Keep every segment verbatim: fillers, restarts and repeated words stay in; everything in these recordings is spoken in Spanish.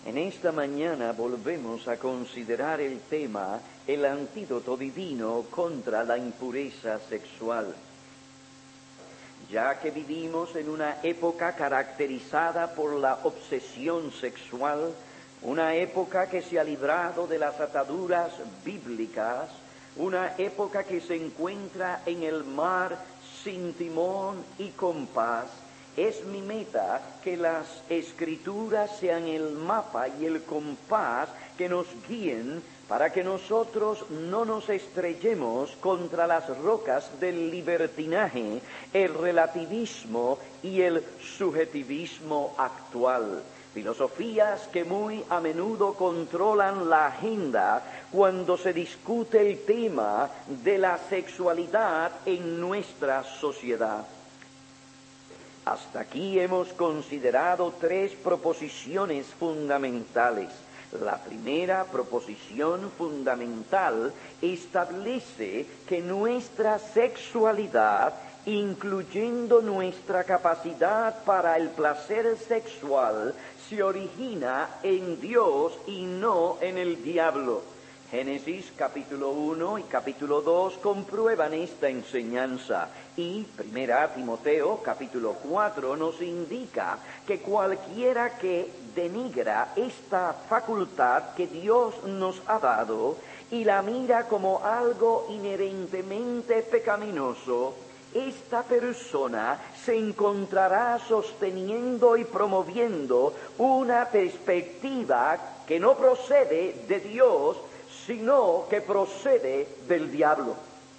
En esta mañana volvemos a considerar el tema el antídoto divino contra la impureza sexual. Ya que vivimos en una época caracterizada por la obsesión sexual, una época que se ha librado de las ataduras bíblicas, una época que se encuentra en el mar sin timón y compás, es mi meta que las Escrituras sean el mapa y el compás que nos guíen para que nosotros no nos estrellemos contra las rocas del libertinaje, el relativismo y el subjetivismo actual. Filosofías que muy a menudo controlan la agenda cuando se discute el tema de la sexualidad en nuestra sociedad. Hasta aquí hemos considerado tres proposiciones fundamentales. La primera proposición fundamental establece que nuestra sexualidad, incluyendo nuestra capacidad para el placer sexual, se origina en Dios y no en el diablo. Génesis capítulo uno y capítulo dos comprueban esta enseñanza y Primera Timoteo capítulo cuatro nos indica que cualquiera que denigra esta facultad que Dios nos ha dado y la mira como algo inherentemente pecaminoso, esta persona se encontrará sosteniendo y promoviendo una perspectiva que no procede de Dios, sino que procede del diablo.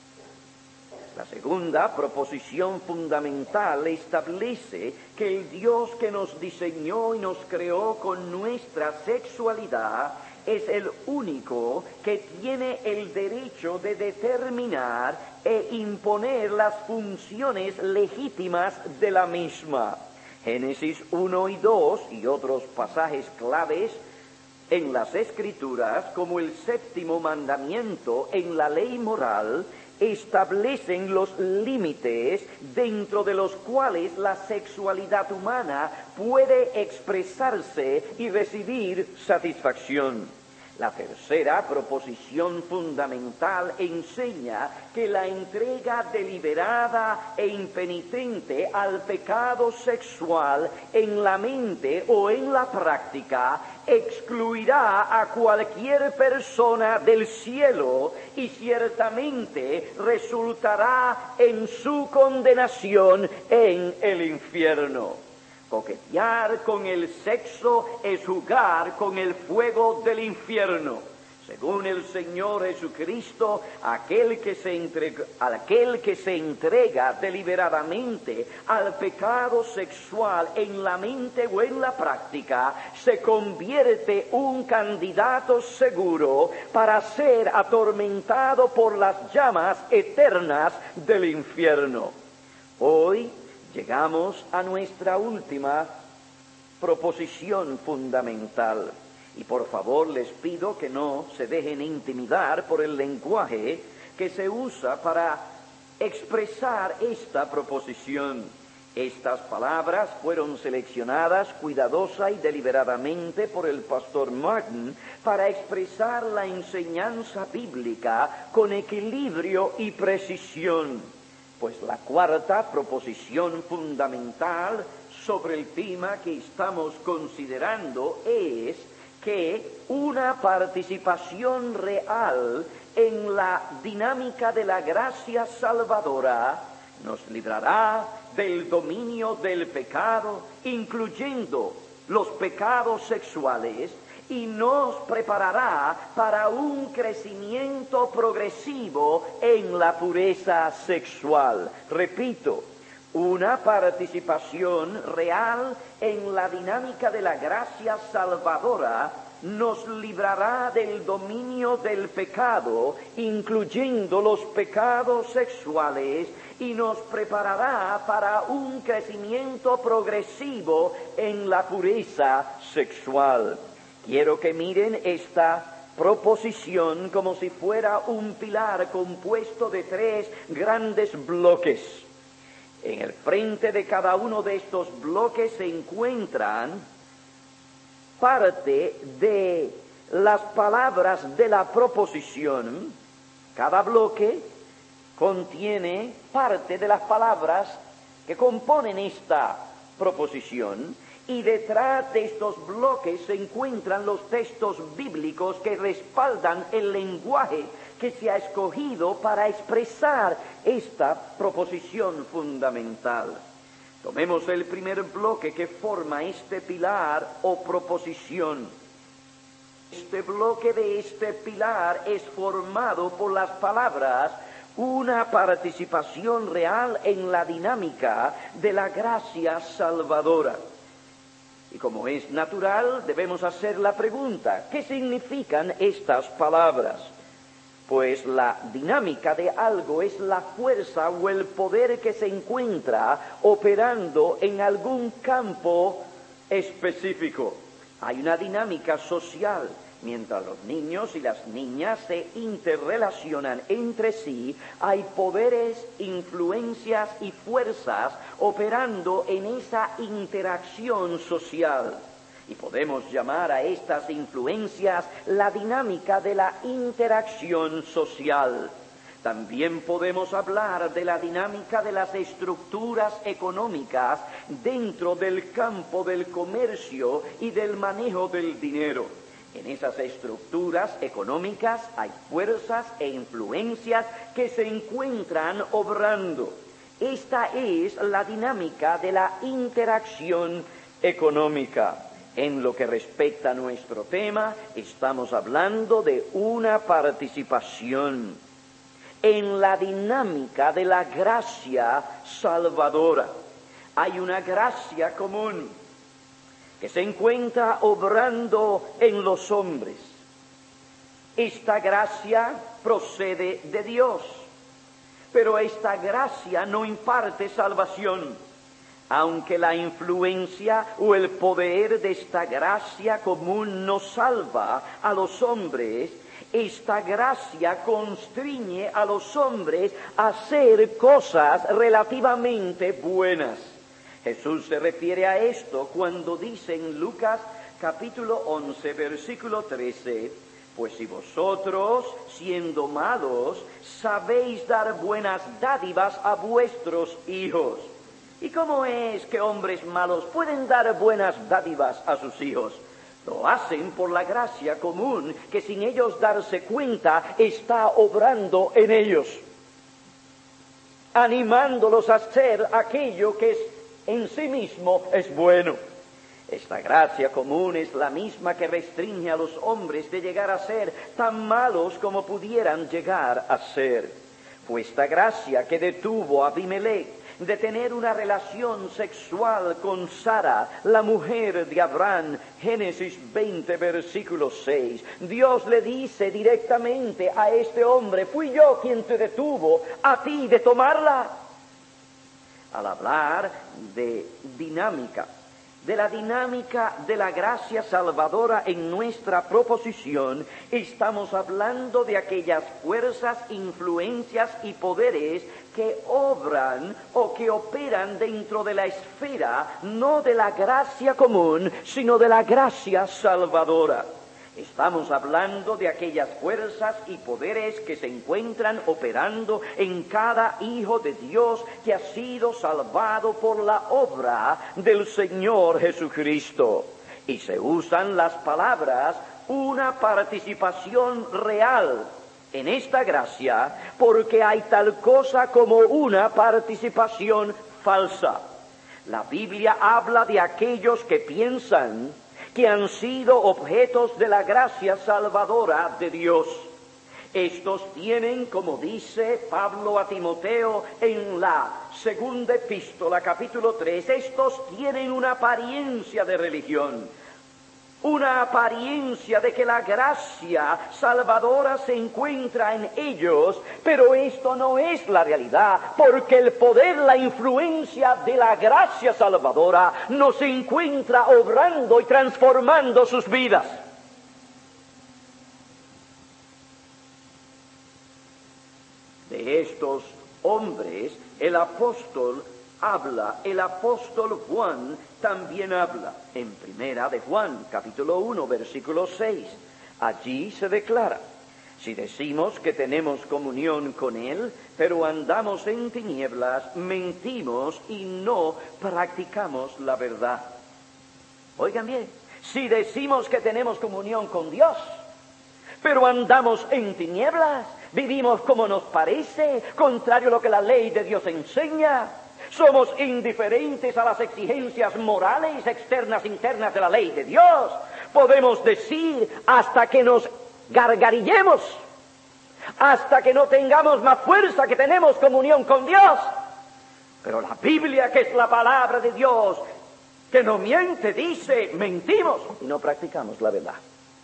La segunda proposición fundamental establece que el Dios que nos diseñó y nos creó con nuestra sexualidad es el único que tiene el derecho de determinar e imponer las funciones legítimas de la misma. Génesis uno y dos y otros pasajes claves en las Escrituras, como el séptimo mandamiento en la ley moral, establecen los límites dentro de los cuales la sexualidad humana puede expresarse y recibir satisfacción. La tercera proposición fundamental enseña que la entrega deliberada e impenitente al pecado sexual en la mente o en la práctica excluirá a cualquier persona del cielo y ciertamente resultará en su condenación en el infierno. Coquetear con el sexo es jugar con el fuego del infierno. Según el Señor Jesucristo, aquel que se entrega, aquel que se entrega deliberadamente al pecado sexual en la mente o en la práctica, se convierte un candidato seguro para ser atormentado por las llamas eternas del infierno. Hoy llegamos a nuestra última proposición fundamental. Y por favor les pido que no se dejen intimidar por el lenguaje que se usa para expresar esta proposición. Estas palabras fueron seleccionadas cuidadosa y deliberadamente por el pastor Martin para expresar la enseñanza bíblica con equilibrio y precisión. Pues la cuarta proposición fundamental sobre el tema que estamos considerando es que una participación real en la dinámica de la gracia salvadora nos librará del dominio del pecado, incluyendo los pecados sexuales, y nos preparará para un crecimiento progresivo en la pureza sexual. Repito, una participación real en la dinámica de la gracia salvadora nos librará del dominio del pecado, incluyendo los pecados sexuales, y nos preparará para un crecimiento progresivo en la pureza sexual. Quiero que miren esta proposición como si fuera un pilar compuesto de tres grandes bloques. En el frente de cada uno de estos bloques se encuentran parte de las palabras de la proposición. Cada bloque contiene parte de las palabras que componen esta proposición, y detrás de estos bloques se encuentran los textos bíblicos que respaldan el lenguaje que se ha escogido para expresar esta proposición fundamental. Tomemos el primer bloque que forma este pilar o proposición. Este bloque de este pilar es formado por las palabras: una participación real en la dinámica de la gracia salvadora. Y como es natural, debemos hacer la pregunta: ¿qué significan estas palabras? Pues la dinámica de algo es la fuerza o el poder que se encuentra operando en algún campo específico. Hay una dinámica social. Mientras los niños y las niñas se interrelacionan entre sí, hay poderes, influencias y fuerzas operando en esa interacción social. Y podemos llamar a estas influencias la dinámica de la interacción social. También podemos hablar de la dinámica de las estructuras económicas dentro del campo del comercio y del manejo del dinero. En esas estructuras económicas hay fuerzas e influencias que se encuentran obrando. Esta es la dinámica de la interacción económica. En lo que respecta a nuestro tema, estamos hablando de una participación en la dinámica de la gracia salvadora. Hay una gracia común que se encuentra obrando en los hombres. Esta gracia procede de Dios, pero esta gracia no imparte salvación. Aunque la influencia o el poder de esta gracia común no salva a los hombres, esta gracia constriñe a los hombres a hacer cosas relativamente buenas. Jesús se refiere a esto cuando dice en Lucas capítulo once, versículo trece: pues si vosotros, siendo malos, sabéis dar buenas dádivas a vuestros hijos. ¿Y cómo es que hombres malos pueden dar buenas dádivas a sus hijos? Lo hacen por la gracia común que, sin ellos darse cuenta, está obrando en ellos, animándolos a hacer aquello que es en sí mismo es bueno. Esta gracia común es la misma que restringe a los hombres de llegar a ser tan malos como pudieran llegar a ser. Fue esta gracia que detuvo a Abimelech de tener una relación sexual con Sara, la mujer de Abraham. Génesis veinte, versículo seis. Dios le dice directamente a este hombre: fui yo quien te detuvo a ti de tomarla. Al hablar de dinámica, de la dinámica de la gracia salvadora en nuestra proposición, estamos hablando de aquellas fuerzas, influencias y poderes que obran o que operan dentro de la esfera, no de la gracia común, sino de la gracia salvadora. Estamos hablando de aquellas fuerzas y poderes que se encuentran operando en cada hijo de Dios que ha sido salvado por la obra del Señor Jesucristo. Y se usan las palabras una participación real en esta gracia, porque hay tal cosa como una participación falsa. La Biblia habla de aquellos que piensan que han sido objetos de la gracia salvadora de Dios. Estos tienen, como dice Pablo a Timoteo en la segunda epístola, capítulo tres, estos tienen una apariencia de religión, una apariencia de que la gracia salvadora se encuentra en ellos, pero esto no es la realidad, porque el poder, la influencia de la gracia salvadora no se encuentra obrando y transformando sus vidas. De estos hombres, el apóstol habla, el apóstol Juan también habla. En primera de Juan, capítulo uno, versículo seis, allí se declara: si decimos que tenemos comunión con Él, pero andamos en tinieblas, mentimos y no practicamos la verdad. Oigan bien, si decimos que tenemos comunión con Dios, pero andamos en tinieblas, vivimos como nos parece, contrario a lo que la ley de Dios enseña, somos indiferentes a las exigencias morales, externas, internas de la ley de Dios, podemos decir hasta que nos gargarillemos, hasta que no tengamos más fuerza que tenemos comunión con Dios. Pero la Biblia, que es la palabra de Dios, que no miente, dice: mentimos y no practicamos la verdad.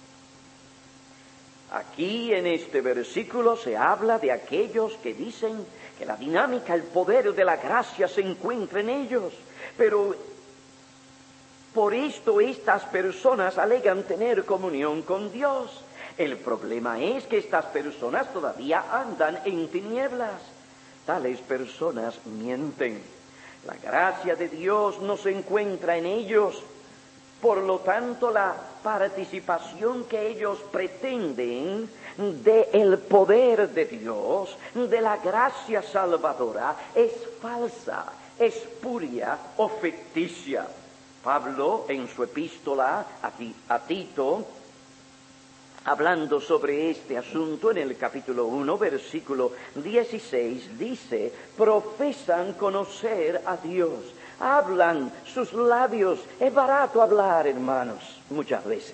Aquí en este versículo se habla de aquellos que dicen que la dinámica, el poder de la gracia se encuentra en ellos. Pero por esto estas personas alegan tener comunión con Dios. El problema es que estas personas todavía andan en tinieblas. Tales personas mienten. La gracia de Dios no se encuentra en ellos. Por lo tanto, la participación que ellos pretenden del poder de Dios, de la gracia salvadora, es falsa, espuria o ficticia. Pablo, en su epístola a Tito, hablando sobre este asunto en el capítulo uno, versículo dieciséis, dice: profesan conocer a Dios, hablan sus labios. Es barato hablar, hermanos, muchas veces.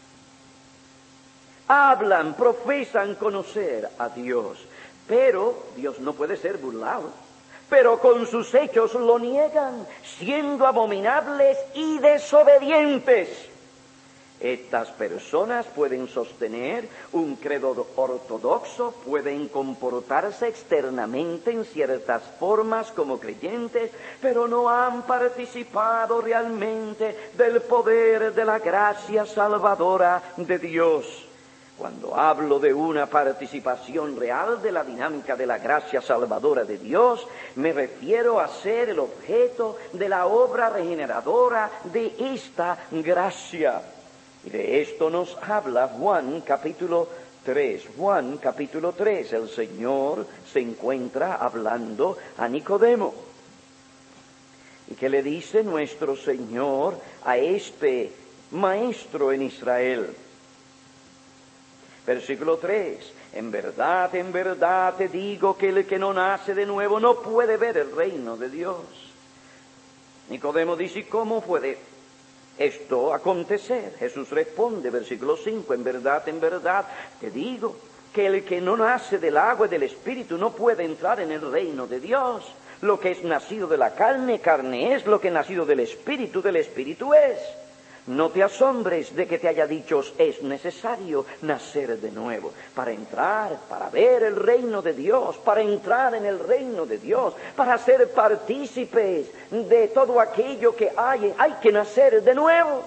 Hablan, profesan conocer a Dios, pero Dios no puede ser burlado. Pero con sus hechos lo niegan, siendo abominables y desobedientes. Estas personas pueden sostener un credo ortodoxo, pueden comportarse externamente en ciertas formas como creyentes, pero no han participado realmente del poder de la gracia salvadora de Dios. Cuando hablo de una participación real de la dinámica de la gracia salvadora de Dios, me refiero a ser el objeto de la obra regeneradora de esta gracia. Y de esto nos habla Juan capítulo tres. Juan capítulo tres, el Señor se encuentra hablando a Nicodemo. ¿Y qué le dice nuestro Señor a este maestro en Israel? Versículo tres. En verdad, en verdad te digo que el que no nace de nuevo no puede ver el reino de Dios. Nicodemo dice: ¿cómo puede esto acontecer? Jesús responde, versículo cinco: en verdad, en verdad te digo que el que no nace del agua y del Espíritu no puede entrar en el reino de Dios. Lo que es nacido de la carne, carne es; lo que es nacido del Espíritu, del Espíritu es. No te asombres de que te haya dicho: es necesario nacer de nuevo. Para entrar, para ver el reino de Dios, para entrar en el reino de Dios, para ser partícipes de todo aquello que hay, hay que nacer de nuevo.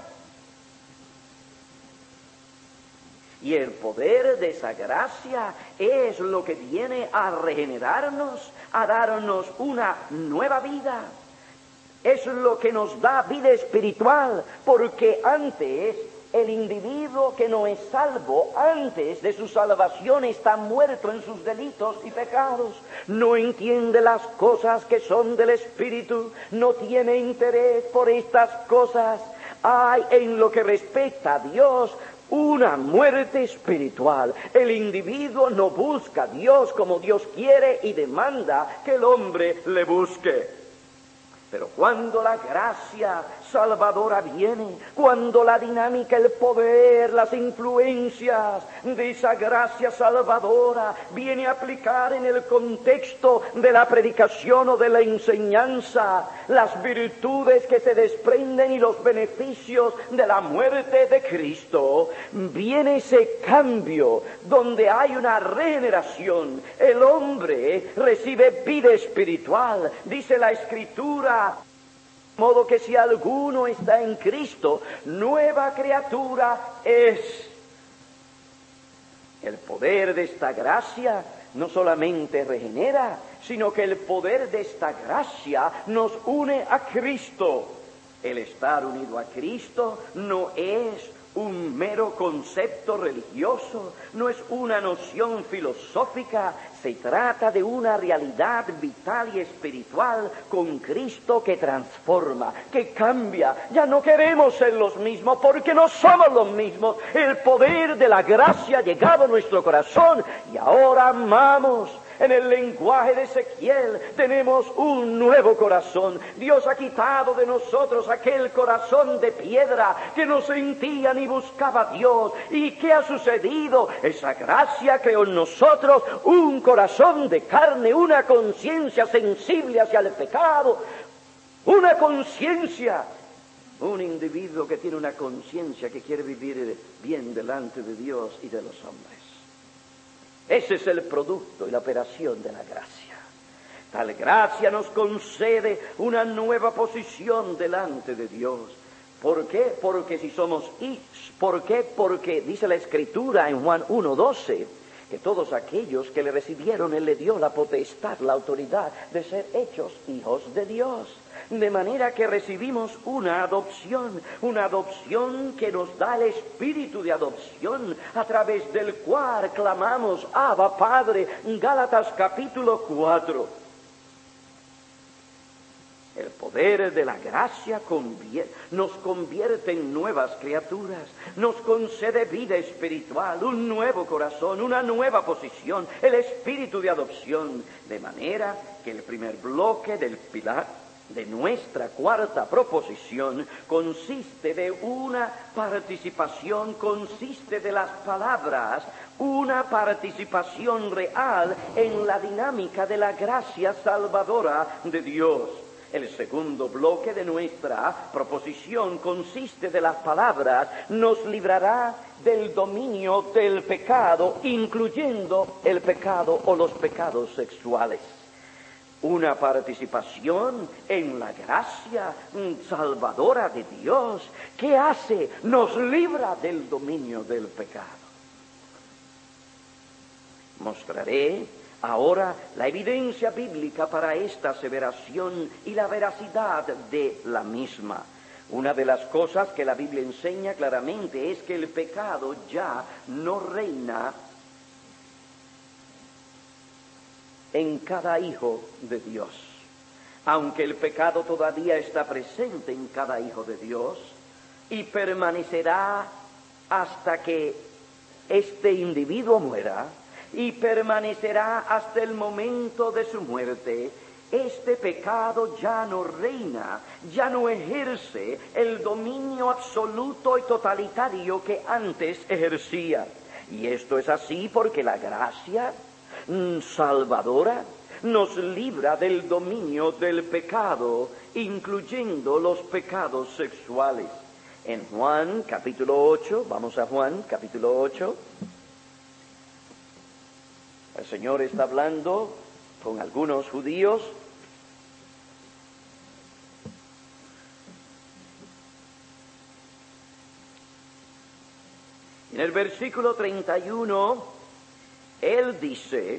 Y el poder de esa gracia es lo que viene a regenerarnos, a darnos una nueva vida. Es lo que nos da vida espiritual, porque antes el individuo que no es salvo, antes de su salvación, está muerto en sus delitos y pecados. No entiende las cosas que son del Espíritu, no tiene interés por estas cosas. Hay en lo que respecta a Dios una muerte espiritual. El individuo no busca a Dios como Dios quiere y demanda que el hombre le busque. Pero cuando la gracia salvadora viene, cuando la dinámica, el poder, las influencias de esa gracia salvadora viene a aplicar en el contexto de la predicación o de la enseñanza, las virtudes que se desprenden y los beneficios de la muerte de Cristo, viene ese cambio donde hay una regeneración. El hombre recibe vida espiritual, dice la Escritura. De modo que si alguno está en Cristo, nueva criatura es. El poder de esta gracia no solamente regenera, sino que el poder de esta gracia nos une a Cristo. El estar unido a Cristo no es un mero concepto religioso, no es una noción filosófica, se trata de una realidad vital y espiritual con Cristo que transforma, que cambia. Ya no queremos ser los mismos porque no somos los mismos. El poder de la gracia ha llegado a nuestro corazón y ahora amamos. En el lenguaje de Ezequiel tenemos un nuevo corazón. Dios ha quitado de nosotros aquel corazón de piedra que no sentía ni buscaba a Dios. ¿Y qué ha sucedido? Esa gracia creó en nosotros un corazón de carne, una conciencia sensible hacia el pecado, una conciencia, un individuo que tiene una conciencia que quiere vivir bien delante de Dios y de los hombres. Ese es el producto y la operación de la gracia. Tal gracia nos concede una nueva posición delante de Dios. ¿Por qué? Porque si somos hijos. ¿Por qué? Porque dice la Escritura en Juan uno doce, que todos aquellos que le recibieron, Él le dio la potestad, la autoridad de ser hechos hijos de Dios. De manera que recibimos una adopción, una adopción que nos da el espíritu de adopción, a través del cual clamamos, Abba, Padre, Gálatas capítulo cuatro. El poder de la gracia convier- nos convierte en nuevas criaturas, nos concede vida espiritual, un nuevo corazón, una nueva posición, el espíritu de adopción, de manera que el primer bloque del pilar de nuestra cuarta proposición consiste de una participación, consiste de las palabras, una participación real en la dinámica de la gracia salvadora de Dios. El segundo bloque de nuestra proposición consiste de las palabras, nos librará del dominio del pecado, incluyendo el pecado o los pecados sexuales. Una participación en la gracia salvadora de Dios. ¿Qué hace? Nos libra del dominio del pecado. Mostraré ahora la evidencia bíblica para esta aseveración y la veracidad de la misma. Una de las cosas que la Biblia enseña claramente es que el pecado ya no reina en cada hijo de Dios. Aunque el pecado todavía está presente en cada hijo de Dios y permanecerá hasta que este individuo muera y permanecerá hasta el momento de su muerte, este pecado ya no reina, ya no ejerce el dominio absoluto y totalitario que antes ejercía. Y esto es así porque la gracia salvadora nos libra del dominio del pecado, incluyendo los pecados sexuales. En Juan capítulo ocho, vamos a Juan capítulo ocho, el Señor está hablando con algunos judíos en el versículo treinta y uno. Él dice,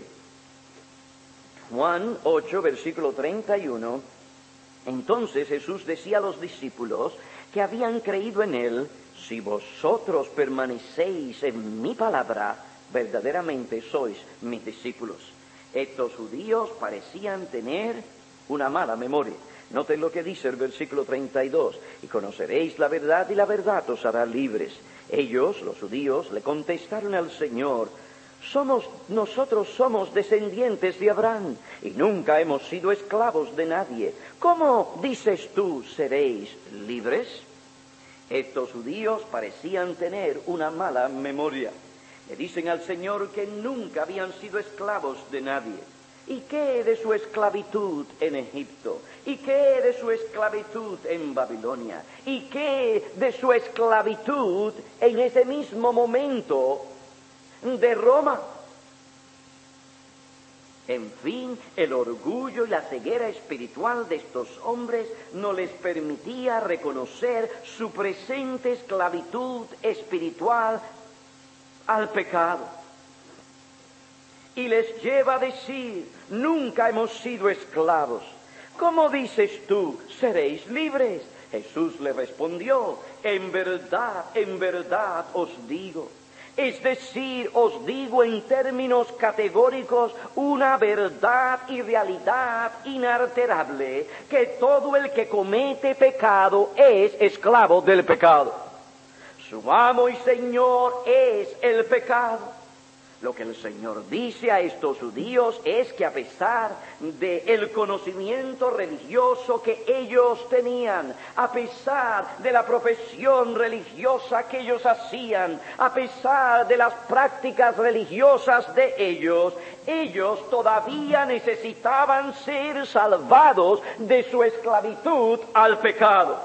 Juan ocho, versículo treinta y uno, entonces Jesús decía a los discípulos que habían creído en Él, si vosotros permanecéis en mi palabra, verdaderamente sois mis discípulos. Estos judíos parecían tener una mala memoria. Noten lo que dice el versículo treinta y dos, y conoceréis la verdad y la verdad os hará libres. Ellos, los judíos, le contestaron al Señor, Somos, nosotros somos descendientes de Abraham y nunca hemos sido esclavos de nadie. ¿Cómo dices tú, seréis libres? Estos judíos parecían tener una mala memoria. Le dicen al Señor que nunca habían sido esclavos de nadie. ¿Y qué de su esclavitud en Egipto? ¿Y qué de su esclavitud en Babilonia? ¿Y qué de su esclavitud en ese mismo momento de Roma? En fin, el orgullo y la ceguera espiritual de estos hombres no les permitía reconocer su presente esclavitud espiritual al pecado. y les lleva a decir: nunca hemos sido esclavos. ¿Cómo dices tú, seréis libres? Jesús le respondió: en verdad, en verdad os digo. Es decir, os digo en términos categóricos una verdad y realidad inalterable, que todo el que comete pecado es esclavo del pecado. Su amo y Señor es el pecado. Lo que el Señor dice a estos judíos es que a pesar del conocimiento religioso que ellos tenían, a pesar de la profesión religiosa que ellos hacían, a pesar de las prácticas religiosas de ellos, ellos todavía necesitaban ser salvados de su esclavitud al pecado.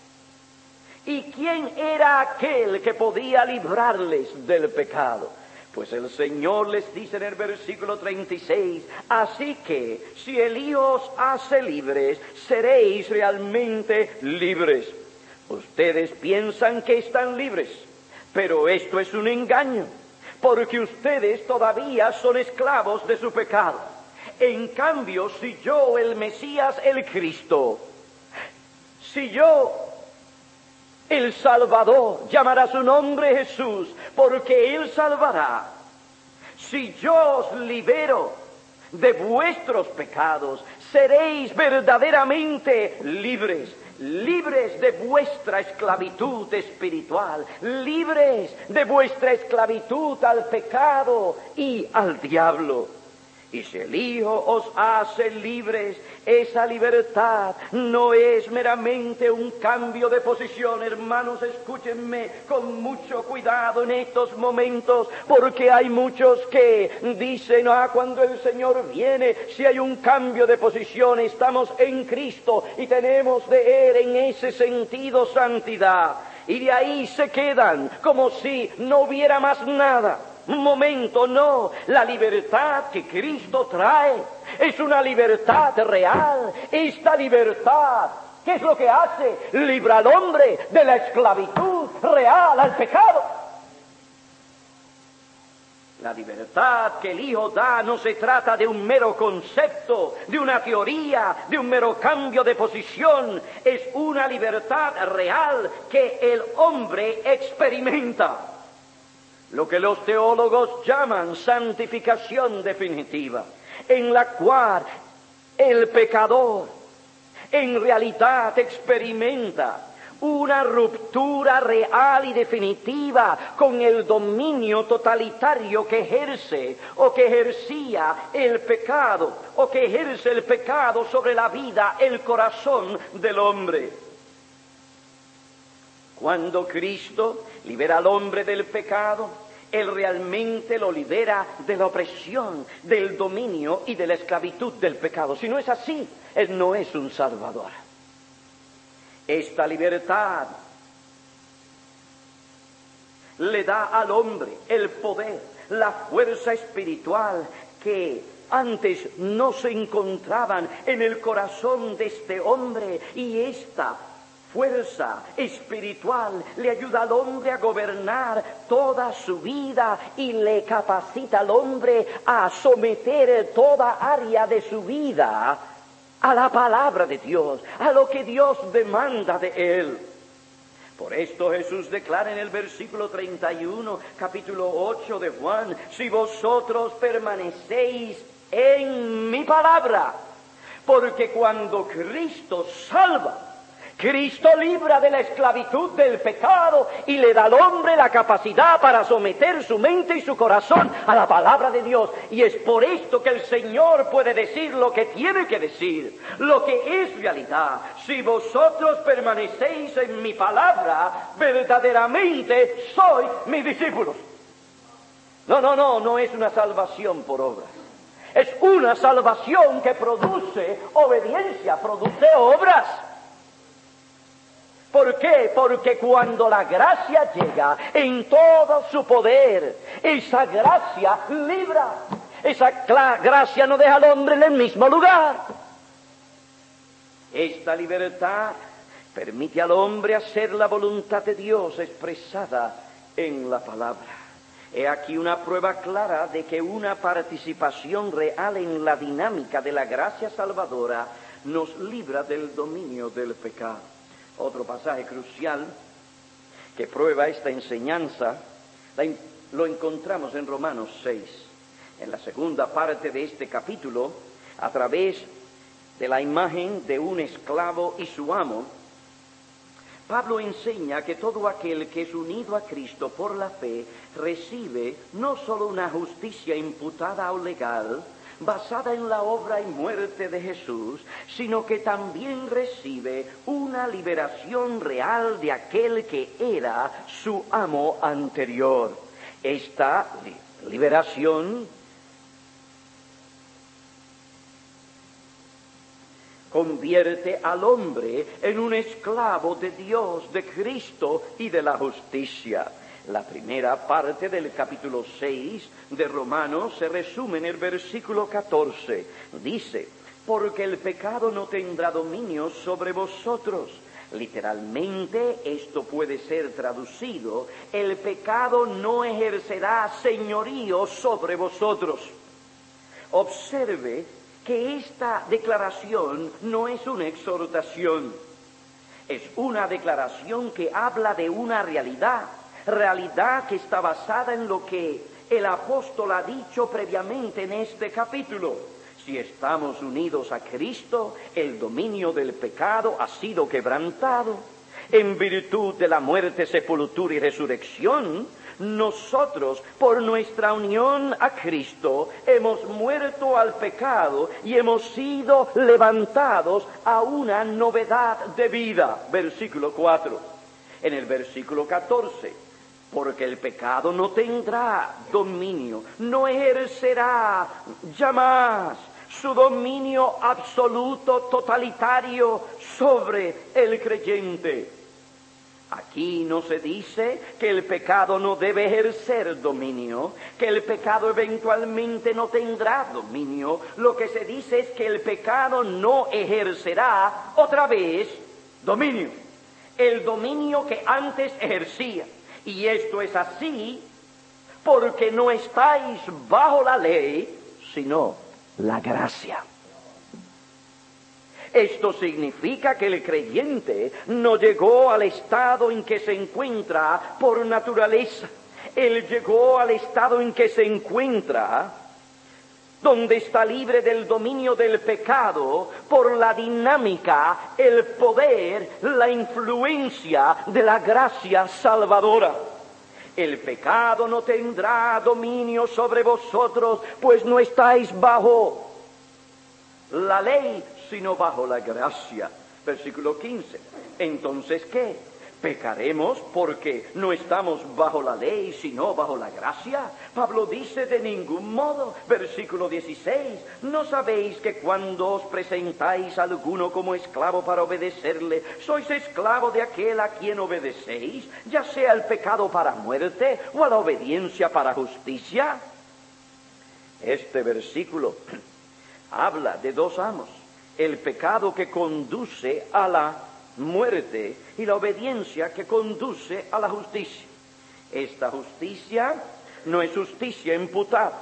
¿Y quién era aquel que podía librarles del pecado? Pues el Señor les dice en el versículo treinta y seis, así que si el Hijo os hace libres, seréis realmente libres. Ustedes piensan que están libres, pero esto es un engaño, porque ustedes todavía son esclavos de su pecado. En cambio, si yo, el Mesías, el Cristo, si yo, el Salvador, llamará su nombre Jesús, porque Él salvará. Si yo os libero de vuestros pecados, seréis verdaderamente libres, libres de vuestra esclavitud espiritual, libres de vuestra esclavitud al pecado y al diablo. Y si el Hijo os hace libres, esa libertad no es meramente un cambio de posición. Hermanos, escúchenme con mucho cuidado en estos momentos, porque hay muchos que dicen, ah, cuando el Señor viene, si hay un cambio de posición, estamos en Cristo y tenemos de Él en ese sentido santidad. Y de ahí se quedan como si no hubiera más nada. Un momento, no. La libertad que Cristo trae es una libertad real. Esta libertad, ¿qué es lo que hace? Libra al hombre de la esclavitud real al pecado. La libertad que el Hijo da no se trata de un mero concepto, de una teoría, de un mero cambio de posición. Es una libertad real que el hombre experimenta. Lo que los teólogos llaman santificación definitiva, en la cual el pecador en realidad experimenta una ruptura real y definitiva con el dominio totalitario que ejerce o que ejercía el pecado, o que ejerce el pecado sobre la vida, el corazón del hombre. Cuando Cristo libera al hombre del pecado, Él realmente lo libera de la opresión, del dominio y de la esclavitud del pecado. Si no es así, Él no es un Salvador. Esta libertad le da al hombre el poder, la fuerza espiritual que antes no se encontraban en el corazón de este hombre, y esta fuerza espiritual le ayuda al hombre a gobernar toda su vida y le capacita al hombre a someter toda área de su vida a la palabra de Dios, a lo que Dios demanda de él. Por esto Jesús declara en el versículo treinta y uno, capítulo ocho de Juan, si vosotros permanecéis en mi palabra, porque cuando Cristo salva, Cristo libra de la esclavitud del pecado y le da al hombre la capacidad para someter su mente y su corazón a la palabra de Dios. Y es por esto que el Señor puede decir lo que tiene que decir, lo que es realidad. Si vosotros permanecéis en mi palabra, verdaderamente sois mis discípulos. No, no, no, no es una salvación por obras. Es una salvación que produce obediencia, produce obras. ¿Por qué? Porque cuando la gracia llega en todo su poder, esa gracia libra. Esa gracia no deja al hombre en el mismo lugar. Esta libertad permite al hombre hacer la voluntad de Dios expresada en la palabra. He aquí una prueba clara de que una participación real en la dinámica de la gracia salvadora nos libra del dominio del pecado. Otro pasaje crucial que prueba esta enseñanza lo encontramos en Romanos seis. En la segunda parte de este capítulo, a través de la imagen de un esclavo y su amo, Pablo enseña que todo aquel que es unido a Cristo por la fe recibe no solo una justicia imputada o legal, basada en la obra y muerte de Jesús, sino que también recibe una liberación real de aquel que era su amo anterior. Esta liberación convierte al hombre en un esclavo de Dios, de Cristo y de la justicia. La primera parte del capítulo seis de Romanos se resume en el versículo catorce. Dice, porque el pecado no tendrá dominio sobre vosotros. Literalmente esto puede ser traducido, el pecado no ejercerá señorío sobre vosotros. Observe que esta declaración no es una exhortación, es una declaración que habla de una realidad, realidad que está basada en lo que el apóstol ha dicho previamente en este capítulo. Si estamos unidos a Cristo, el dominio del pecado ha sido quebrantado. En virtud de la muerte, sepultura y resurrección, nosotros, por nuestra unión a Cristo, hemos muerto al pecado y hemos sido levantados a una novedad de vida. Versículo cuatro. En el versículo catorce, porque el pecado no tendrá dominio, no ejercerá jamás su dominio absoluto, totalitario sobre el creyente. Aquí no se dice que el pecado no debe ejercer dominio, que el pecado eventualmente no tendrá dominio. Lo que se dice es que el pecado no ejercerá otra vez dominio, el dominio que antes ejercía. Y esto es así porque no estáis bajo la ley, sino la gracia. Esto significa que el creyente no llegó al estado en que se encuentra por naturaleza. Él llegó al estado en que se encuentra, donde está libre del dominio del pecado por la dinámica, el poder, la influencia de la gracia salvadora. El pecado no tendrá dominio sobre vosotros, pues no estáis bajo la ley, sino bajo la gracia. Versículo quince. Entonces, ¿qué? ¿Pecaremos porque no estamos bajo la ley, sino bajo la gracia? Pablo dice, de ningún modo. Versículo dieciséis. ¿No sabéis que cuando os presentáis a alguno como esclavo para obedecerle, sois esclavo de aquel a quien obedecéis, ya sea el pecado para muerte o a la obediencia para justicia? Este versículo habla de dos amos. El pecado que conduce a la muerte y la obediencia que conduce a la justicia. Esta justicia no es justicia imputada.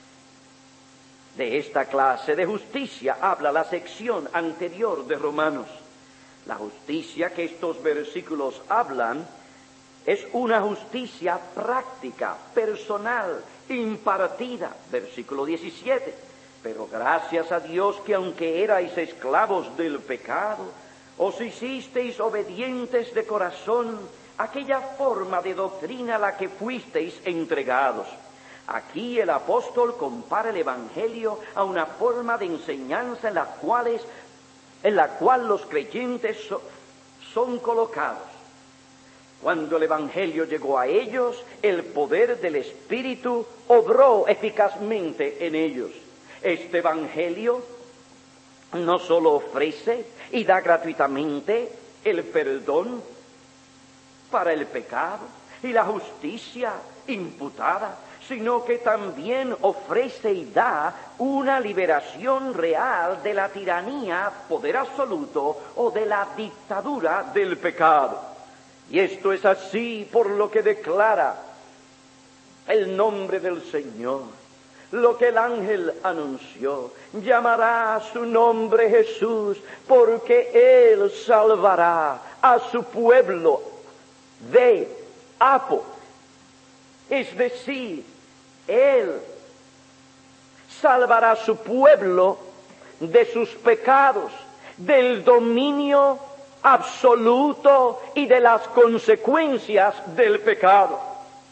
De esta clase de justicia habla la sección anterior de Romanos. La justicia que estos versículos hablan es una justicia práctica, personal, impartida. Versículo diecisiete. Pero gracias a Dios que aunque erais esclavos del pecado, os hicisteis obedientes de corazón a aquella forma de doctrina a la que fuisteis entregados. Aquí el apóstol compara el Evangelio a una forma de enseñanza en la, cuales, en la cual los creyentes so, son colocados. Cuando el Evangelio llegó a ellos, el poder del Espíritu obró eficazmente en ellos. Este Evangelio no solo ofrece y da gratuitamente el perdón para el pecado y la justicia imputada, sino que también ofrece y da una liberación real de la tiranía, poder absoluto o de la dictadura del pecado. Y esto es así por lo que declara el nombre del Señor, lo que el ángel anunció. Llamará su nombre Jesús, porque Él salvará a su pueblo de Apo. Es decir, Él salvará a su pueblo de sus pecados, del dominio absoluto y de las consecuencias del pecado.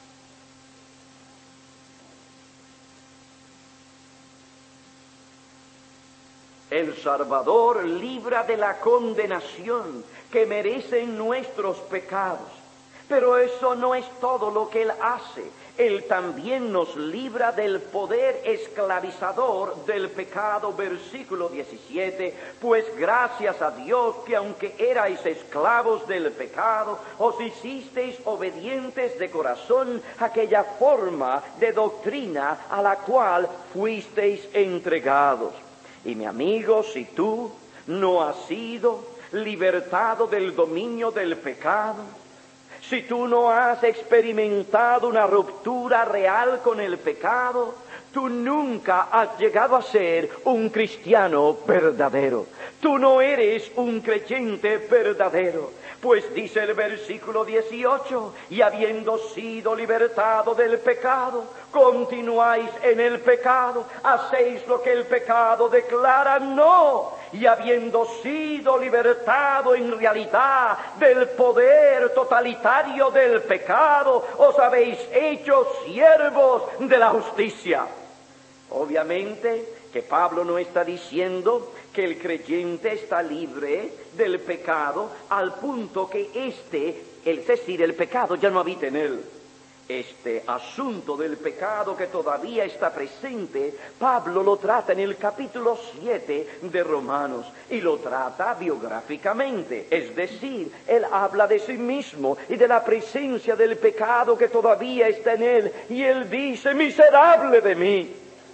El Salvador libra de la condenación que merecen nuestros pecados. Pero eso no es todo lo que Él hace. Él también nos libra del poder esclavizador del pecado, versículo diecisiete. Pues gracias a Dios que aunque erais esclavos del pecado, os hicisteis obedientes de corazón a aquella forma de doctrina a la cual fuisteis entregados. Y mi amigo, si tú no has sido libertado del dominio del pecado, si tú no has experimentado una ruptura real con el pecado, tú nunca has llegado a ser un cristiano verdadero. Tú no eres un creyente verdadero. Pues dice el versículo dieciocho, y habiendo sido libertado del pecado, continuáis en el pecado, hacéis lo que el pecado declara, no. Y habiendo sido libertado en realidad del poder totalitario del pecado, os habéis hecho siervos de la justicia. Obviamente que Pablo no está diciendo que el creyente está libre del pecado al punto que éste, es decir, el pecado ya no habita en él. Este asunto del pecado que todavía está presente, Pablo lo trata en el capítulo siete de Romanos, y lo trata biográficamente. Es decir, él habla de sí mismo y de la presencia del pecado que todavía está en él, y él dice, miserable de mí.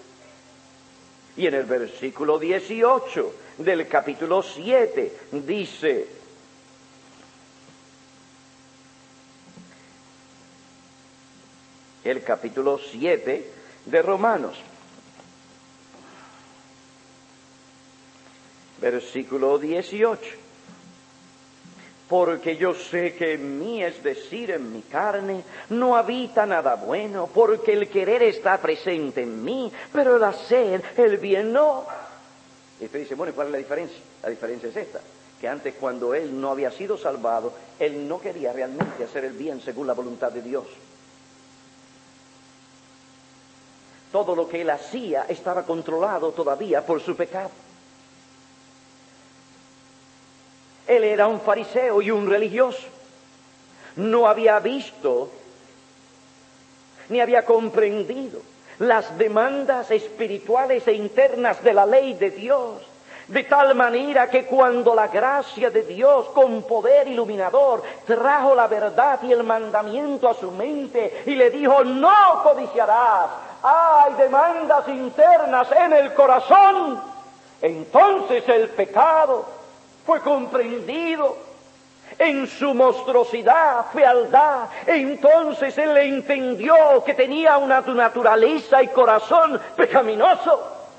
Y en el versículo dieciocho del capítulo siete dice, el capítulo siete de Romanos, versículo dieciocho. Porque yo sé que en mí, es decir, en mi carne, no habita nada bueno, porque el querer está presente en mí, pero el hacer el bien no. Y usted dice, bueno, ¿y cuál es la diferencia? La diferencia es esta, que antes, cuando él no había sido salvado, él no quería realmente hacer el bien según la voluntad de Dios. Todo lo que él hacía estaba controlado todavía por su pecado. Él era un fariseo y un religioso. No había visto ni había comprendido las demandas espirituales e internas de la ley de Dios, de tal manera que cuando la gracia de Dios con poder iluminador trajo la verdad y el mandamiento a su mente y le dijo, no codiciarás, hay demandas internas en el corazón, entonces el pecado fue comprendido en su monstruosidad, fealdad. Entonces él entendió que tenía una naturaleza y corazón pecaminoso.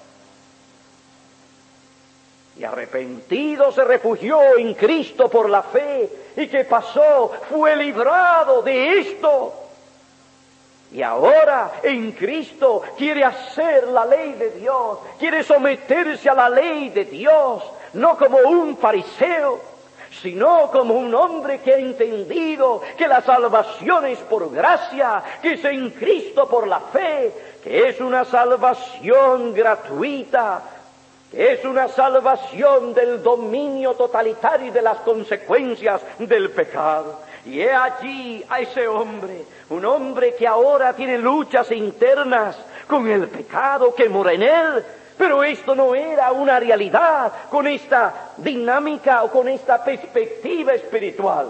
Y arrepentido se refugió en Cristo por la fe. ¿Y qué pasó? Fue librado de esto. Y ahora en Cristo quiere hacer la ley de Dios, quiere someterse a la ley de Dios, no como un fariseo, sino como un hombre que ha entendido que la salvación es por gracia, que es en Cristo por la fe, que es una salvación gratuita, que es una salvación del dominio totalitario y de las consecuencias del pecado. Y he allí a ese hombre, un hombre que ahora tiene luchas internas con el pecado que mora en él, pero esto no era una realidad con esta dinámica o con esta perspectiva espiritual.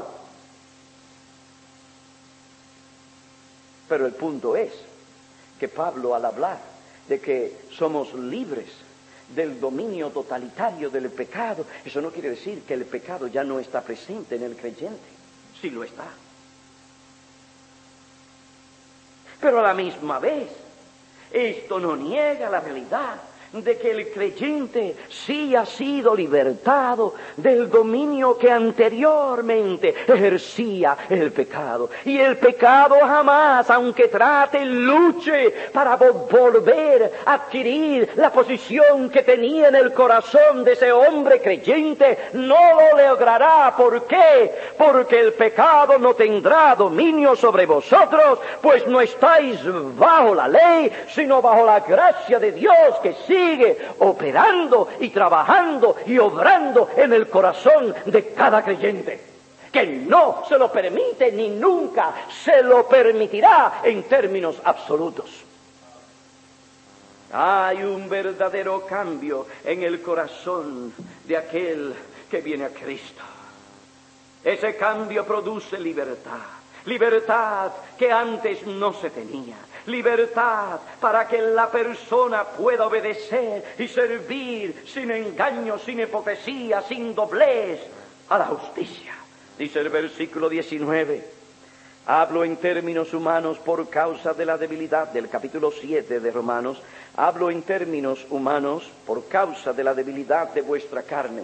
Pero el punto es que Pablo, al hablar de que somos libres del dominio totalitario del pecado, eso no quiere decir que el pecado ya no está presente en el creyente. Sí lo está. Pero a la misma vez, esto no niega la realidad de que el creyente sí ha sido libertado del dominio que anteriormente ejercía el pecado. Y el pecado jamás, aunque trate, luche para volver a adquirir la posición que tenía en el corazón de ese hombre creyente, no lo logrará. ¿Por qué? Porque el pecado no tendrá dominio sobre vosotros, pues no estáis bajo la ley, sino bajo la gracia de Dios, que sigue operando y trabajando y obrando en el corazón de cada creyente, que no se lo permite ni nunca se lo permitirá en términos absolutos. Hay un verdadero cambio en el corazón de aquel que viene a Cristo. Ese cambio produce libertad, libertad que antes no se tenía. Libertad para que la persona pueda obedecer y servir sin engaño, sin hipocresía, sin doblez a la justicia. Dice el versículo diecinueve, hablo en términos humanos por causa de la debilidad, del capítulo siete de Romanos, hablo en términos humanos por causa de la debilidad de vuestra carne.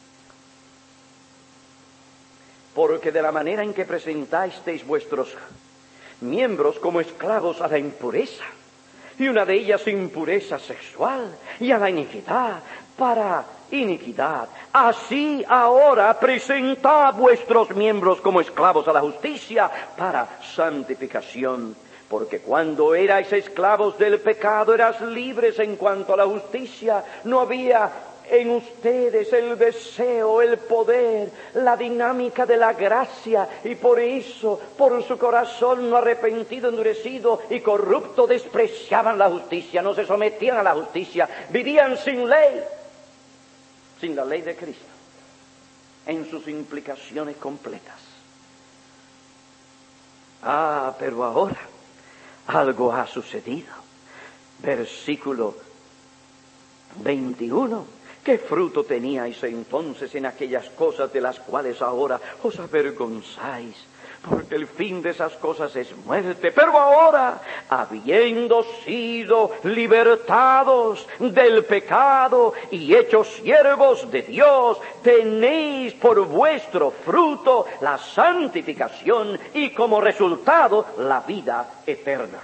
Porque de la manera en que presentasteis vuestros miembros como esclavos a la impureza, y una de ellas impureza sexual, y a la iniquidad para iniquidad, así ahora presentad vuestros miembros como esclavos a la justicia para santificación. Porque cuando erais esclavos del pecado, eras libres en cuanto a la justicia. No había en ustedes el deseo, el poder, la dinámica de la gracia, y por eso, por su corazón no arrepentido, endurecido y corrupto, despreciaban la justicia, no se sometían a la justicia, vivían sin ley, sin la ley de Cristo, en sus implicaciones completas. Ah, pero ahora algo ha sucedido. Versículo veintiuno. ¿Qué fruto teníais entonces en aquellas cosas de las cuales ahora os avergonzáis? Porque el fin de esas cosas es muerte. Pero ahora, habiendo sido libertados del pecado y hechos siervos de Dios, tenéis por vuestro fruto la santificación y como resultado la vida eterna.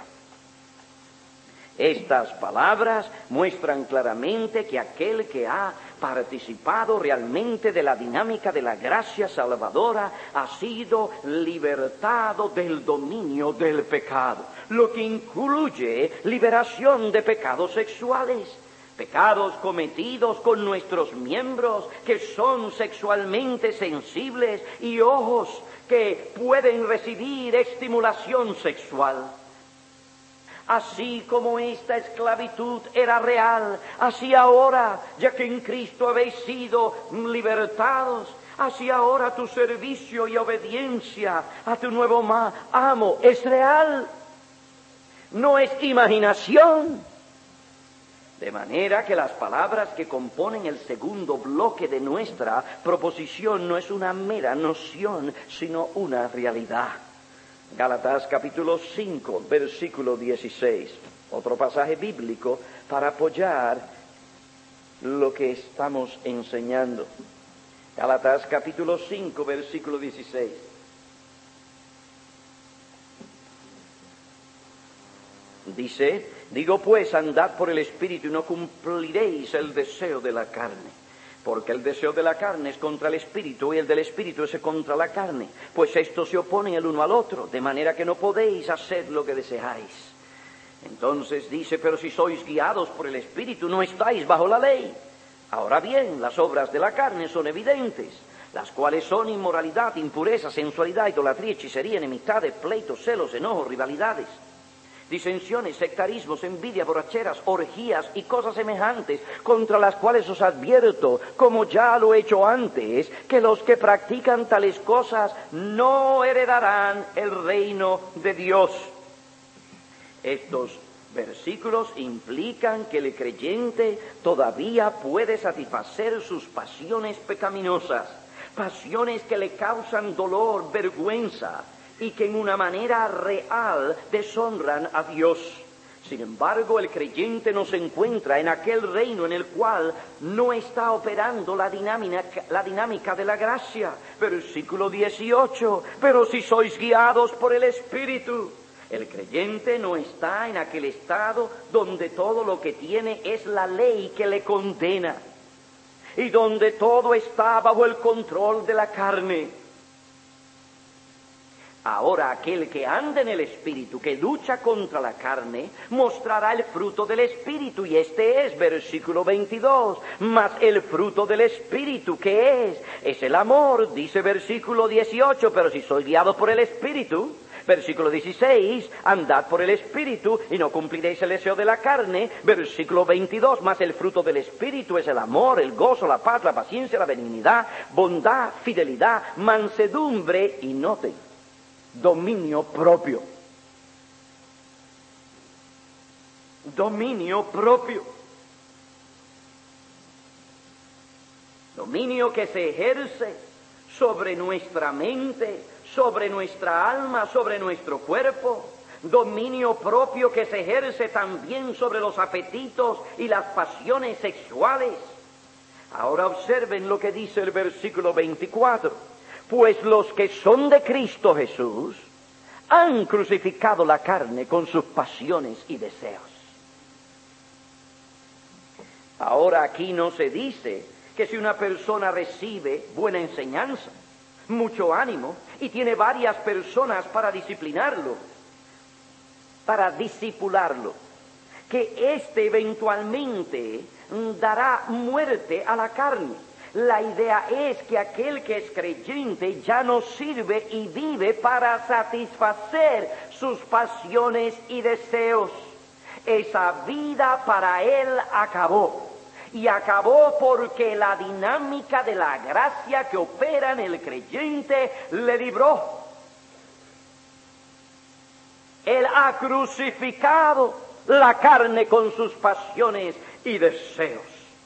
Estas palabras muestran claramente que aquel que ha participado realmente de la dinámica de la gracia salvadora ha sido libertado del dominio del pecado, lo que incluye liberación de pecados sexuales, pecados cometidos con nuestros miembros que son sexualmente sensibles y ojos que pueden recibir estimulación sexual. Así como esta esclavitud era real, así ahora, ya que en Cristo habéis sido libertados, así ahora tu servicio y obediencia a tu nuevo amo es real, no es imaginación. De manera que las palabras que componen el segundo bloque de nuestra proposición no es una mera noción, sino una realidad. Gálatas capítulo cinco, versículo dieciséis. Otro pasaje bíblico para apoyar lo que estamos enseñando. Gálatas capítulo cinco, versículo dieciséis. Dice, digo pues, andad por el Espíritu y no cumpliréis el deseo de la carne. Porque el deseo de la carne es contra el Espíritu y el del Espíritu es contra la carne. Pues estos se oponen el uno al otro, de manera que no podéis hacer lo que deseáis. Entonces dice, pero si sois guiados por el Espíritu, no estáis bajo la ley. Ahora bien, las obras de la carne son evidentes, las cuales son inmoralidad, impureza, sensualidad, idolatría, hechicería, enemistades, pleitos, celos, enojos, rivalidades, disensiones, sectarismos, envidia, borracheras, orgías y cosas semejantes, contra las cuales os advierto, como ya lo he hecho antes, que los que practican tales cosas no heredarán el reino de Dios. Estos versículos implican que el creyente todavía puede satisfacer sus pasiones pecaminosas, pasiones que le causan dolor, vergüenza, y que en una manera real deshonran a Dios. Sin embargo, el creyente no se encuentra en aquel reino en el cual no está operando la dinámica, la dinámica de la gracia. Versículo dieciocho, pero si sois guiados por el Espíritu. El creyente no está en aquel estado donde todo lo que tiene es la ley que le condena y donde todo está bajo el control de la carne. Ahora aquel que anda en el Espíritu, que lucha contra la carne, mostrará el fruto del Espíritu, y este es, versículo veintidós, mas el fruto del Espíritu, ¿qué es? Es el amor, dice versículo dieciocho, pero si sois guiados por el Espíritu. Versículo dieciséis, andad por el Espíritu y no cumpliréis el deseo de la carne. Versículo veintidós, mas el fruto del Espíritu es el amor, el gozo, la paz, la paciencia, la benignidad, bondad, fidelidad, mansedumbre y noten, dominio propio. Dominio propio. Dominio que se ejerce sobre nuestra mente, sobre nuestra alma, sobre nuestro cuerpo. Dominio propio que se ejerce también sobre los apetitos y las pasiones sexuales. Ahora observen lo que dice el versículo veinticuatro. Pues los que son de Cristo Jesús han crucificado la carne con sus pasiones y deseos. Ahora aquí no se dice que si una persona recibe buena enseñanza, mucho ánimo, y tiene varias personas para disciplinarlo, para disipularlo, que éste eventualmente dará muerte a la carne. La idea es que aquel que es creyente ya no sirve y vive para satisfacer sus pasiones y deseos. Esa vida para él acabó. Y acabó porque la dinámica de la gracia que opera en el creyente le libró. Él ha crucificado la carne con sus pasiones y deseos.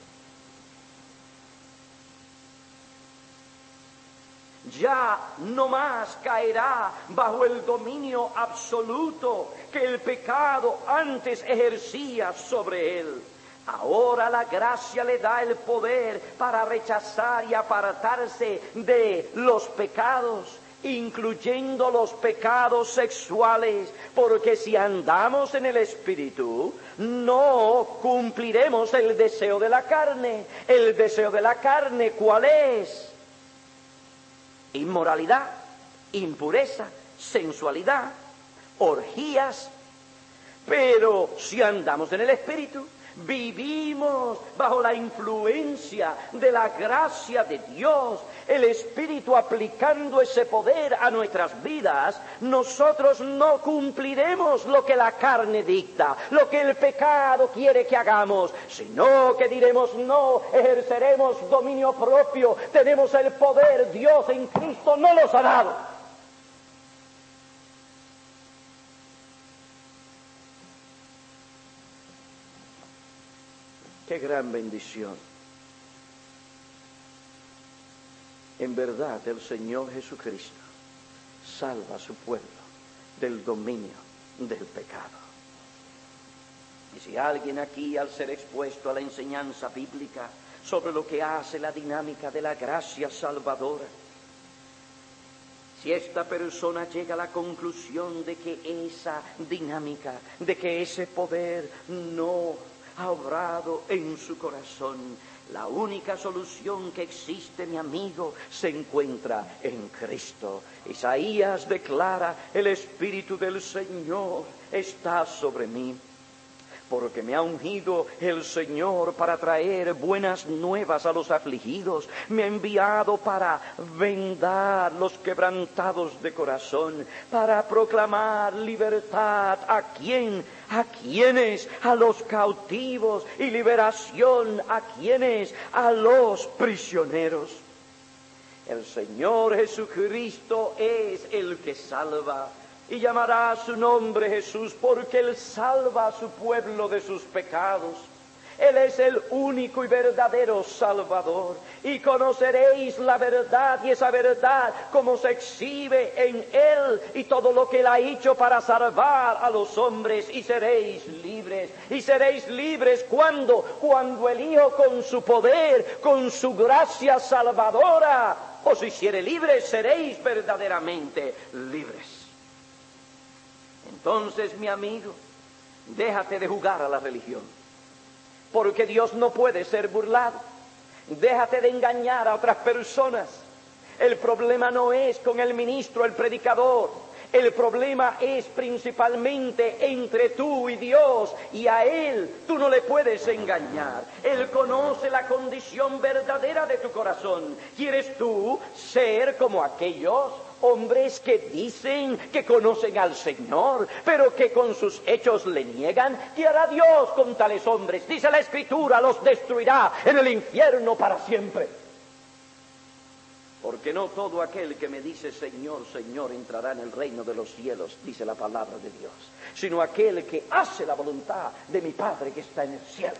Ya no más caerá bajo el dominio absoluto que el pecado antes ejercía sobre él. Ahora la gracia le da el poder para rechazar y apartarse de los pecados, incluyendo los pecados sexuales, porque si andamos en el Espíritu, no cumpliremos el deseo de la carne. El deseo de la carne, ¿cuál es? Inmoralidad, impureza, sensualidad, orgías. Pero si andamos en el Espíritu, vivimos bajo la influencia de la gracia de Dios, el Espíritu aplicando ese poder a nuestras vidas. Nosotros no cumpliremos lo que la carne dicta, lo que el pecado quiere que hagamos, sino que diremos no, ejerceremos dominio propio, tenemos el poder, Dios en Cristo nos los ha dado. ¡Qué gran bendición! En verdad, el Señor Jesucristo salva a su pueblo del dominio del pecado. Y si alguien aquí, al ser expuesto a la enseñanza bíblica sobre lo que hace la dinámica de la gracia salvadora, si esta persona llega a la conclusión de que esa dinámica, de que ese poder no ha obrado en su corazón, la única solución que existe, mi amigo, se encuentra en Cristo. Isaías declara: el Espíritu del Señor está sobre mí, porque me ha ungido el Señor para traer buenas nuevas a los afligidos. Me ha enviado para vendar los quebrantados de corazón, para proclamar libertad a quién, a quienes, a los cautivos, y liberación a quienes, a los prisioneros. El Señor Jesucristo es el que salva. Y llamará su nombre Jesús, porque Él salva a su pueblo de sus pecados. Él es el único y verdadero Salvador. Y conoceréis la verdad, y esa verdad como se exhibe en Él y todo lo que Él ha hecho para salvar a los hombres, y seréis libres. Y seréis libres cuando, cuando el Hijo con su poder, con su gracia salvadora, os hiciere libres, seréis verdaderamente libres. Entonces, mi amigo, déjate de jugar a la religión, porque Dios no puede ser burlado. Déjate de engañar a otras personas. El problema no es con el ministro, el predicador. El problema es principalmente entre tú y Dios, y a Él tú no le puedes engañar. Él conoce la condición verdadera de tu corazón. ¿Quieres tú ser como aquellos hombres que dicen que conocen al Señor, pero que con sus hechos le niegan? ¿Qué hará Dios con tales hombres? Dice la Escritura, los destruirá en el infierno para siempre. Porque no todo aquel que me dice Señor, Señor entrará en el reino de los cielos, dice la palabra de Dios, sino aquel que hace la voluntad de mi Padre que está en el cielo.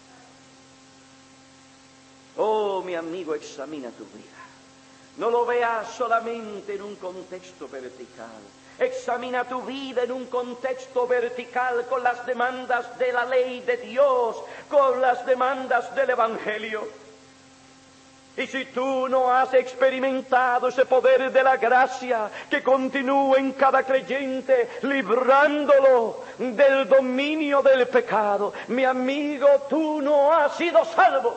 Oh, mi amigo, examina tu vida. No lo veas solamente en un contexto vertical. Examina tu vida en un contexto vertical con las demandas de la ley de Dios, con las demandas del Evangelio. Y si tú no has experimentado ese poder de la gracia que continúa en cada creyente, librándolo del dominio del pecado, mi amigo, tú no has sido salvo.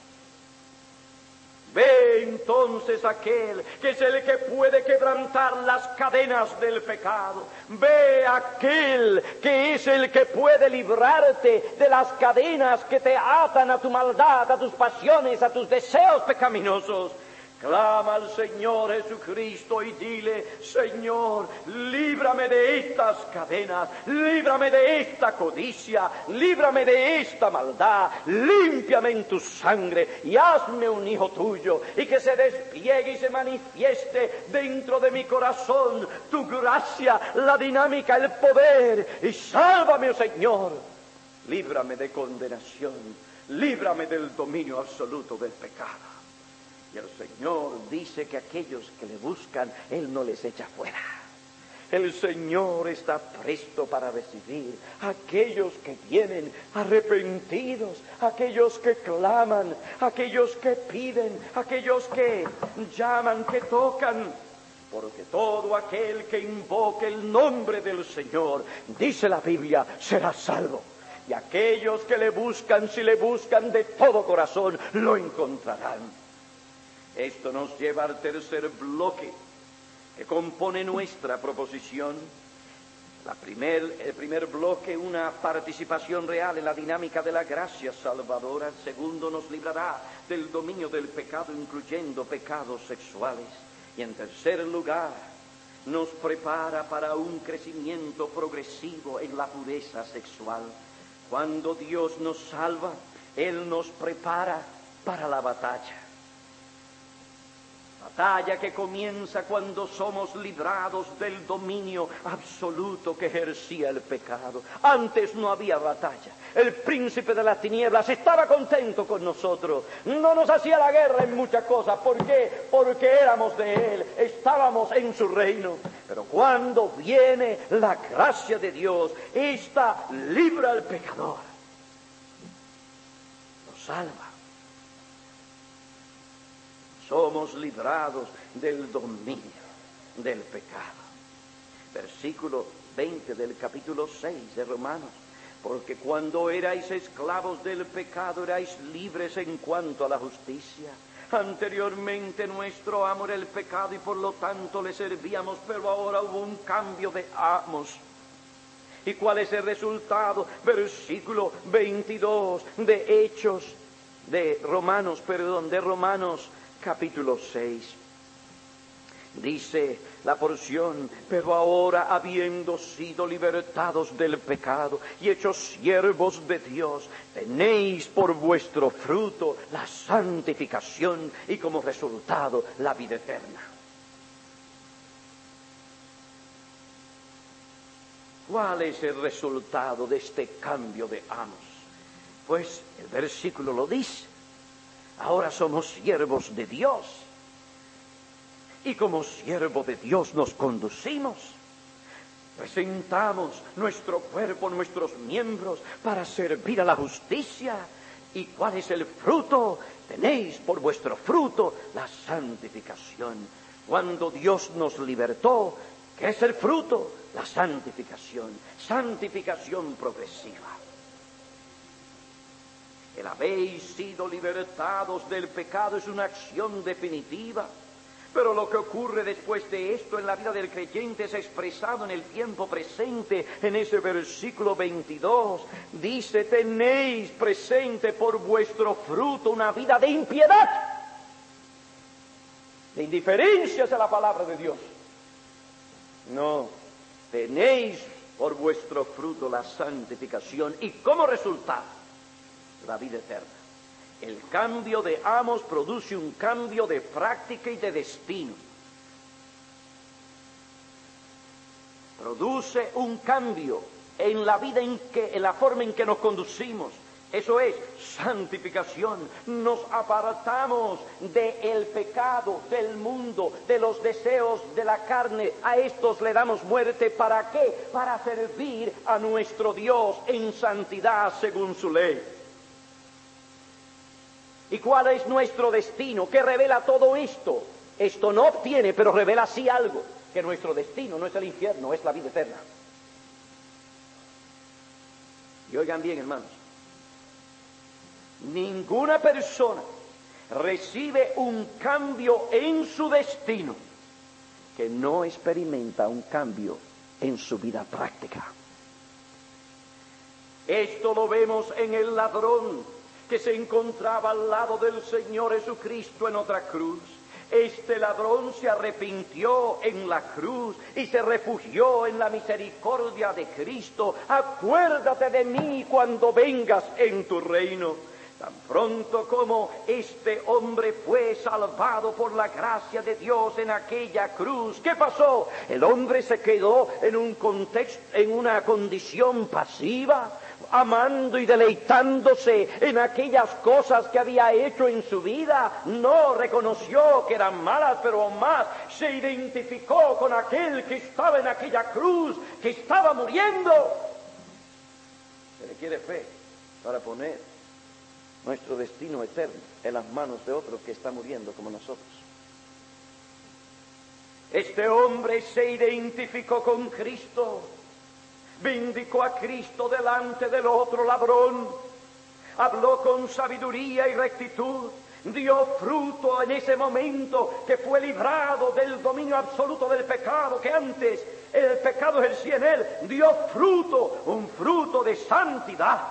Ve entonces aquel que es el que puede quebrantar las cadenas del pecado. Ve aquel que es el que puede librarte de las cadenas que te atan a tu maldad, a tus pasiones, a tus deseos pecaminosos. Clama al Señor Jesucristo y dile: Señor, líbrame de estas cadenas, líbrame de esta codicia, líbrame de esta maldad, límpiame en tu sangre y hazme un hijo tuyo, y que se despliegue y se manifieste dentro de mi corazón tu gracia, la dinámica, el poder, y sálvame, oh Señor, líbrame de condenación, líbrame del dominio absoluto del pecado. Y el Señor dice que aquellos que le buscan, Él no les echa fuera. El Señor está presto para recibir a aquellos que vienen arrepentidos, aquellos que claman, aquellos que piden, aquellos que llaman, que tocan. Porque todo aquel que invoque el nombre del Señor, dice la Biblia, será salvo. Y aquellos que le buscan, si le buscan de todo corazón, lo encontrarán. Esto nos lleva al tercer bloque que compone nuestra proposición. La primer, el primer bloque, una participación real en la dinámica de la gracia salvadora. El segundo, nos librará del dominio del pecado, incluyendo pecados sexuales. Y en tercer lugar, nos prepara para un crecimiento progresivo en la pureza sexual. Cuando Dios nos salva, Él nos prepara para la batalla. Batalla que comienza cuando somos librados del dominio absoluto que ejercía el pecado. Antes no había batalla. El príncipe de las tinieblas estaba contento con nosotros. No nos hacía la guerra en muchas cosas. ¿Por qué? Porque éramos de Él. Estábamos en su reino. Pero cuando viene la gracia de Dios, esta libra al pecador. Nos salva. Somos librados del dominio del pecado. Versículo veinte del capítulo seis de Romanos. Porque cuando erais esclavos del pecado, erais libres en cuanto a la justicia. Anteriormente nuestro amo era el pecado y por lo tanto le servíamos, pero ahora hubo un cambio de amos. ¿Y cuál es el resultado? Versículo veintidós de Hechos, de Romanos, perdón, de Romanos capítulo seis. Dice la porción: pero ahora, habiendo sido libertados del pecado y hechos siervos de Dios, tenéis por vuestro fruto la santificación y como resultado la vida eterna. ¿Cuál es el resultado de este cambio de amos? Pues el versículo lo dice. Ahora somos siervos de Dios. Y como siervo de Dios nos conducimos. Presentamos nuestro cuerpo, nuestros miembros para servir a la justicia. ¿Y cuál es el fruto? Tenéis por vuestro fruto la santificación. Cuando Dios nos libertó, ¿qué es el fruto? La santificación. Santificación progresiva. El habéis sido libertados del pecado es una acción definitiva. Pero lo que ocurre después de esto en la vida del creyente es expresado en el tiempo presente, en ese versículo veintidós. Dice, tenéis presente por vuestro fruto una vida de impiedad, de indiferencia hacia la palabra de Dios. No, tenéis por vuestro fruto la santificación y como resultado, la vida eterna. El cambio de amos produce un cambio de práctica y de destino. Produce un cambio en la vida en que, en la forma en que nos conducimos. Eso es santificación. Nos apartamos del pecado, del mundo, de los deseos de la carne. A estos le damos muerte. ¿Para qué? Para servir a nuestro Dios en santidad según su ley. ¿Y cuál es nuestro destino? ¿Qué revela todo esto? Esto no obtiene, pero revela sí algo. Que nuestro destino no es el infierno, es la vida eterna. Y oigan bien, hermanos. Ninguna persona recibe un cambio en su destino que no experimenta un cambio en su vida práctica. Esto lo vemos en el ladrón que se encontraba al lado del Señor Jesucristo en otra cruz. Este ladrón se arrepintió en la cruz y se refugió en la misericordia de Cristo. Acuérdate de mí cuando vengas en tu reino. Tan pronto como este hombre fue salvado por la gracia de Dios en aquella cruz, ¿qué pasó? El hombre se quedó en un contexto, en una condición pasiva, amando y deleitándose en aquellas cosas que había hecho en su vida. No, reconoció que eran malas, pero más se identificó con aquel que estaba en aquella cruz, que estaba muriendo. Se requiere fe para poner nuestro destino eterno en las manos de otro que está muriendo como nosotros. Este hombre se identificó con Cristo, vindicó a Cristo delante del otro ladrón, habló con sabiduría y rectitud, dio fruto en ese momento que fue librado del dominio absoluto del pecado que antes el pecado ejercía en él. Dio fruto, un fruto de santidad.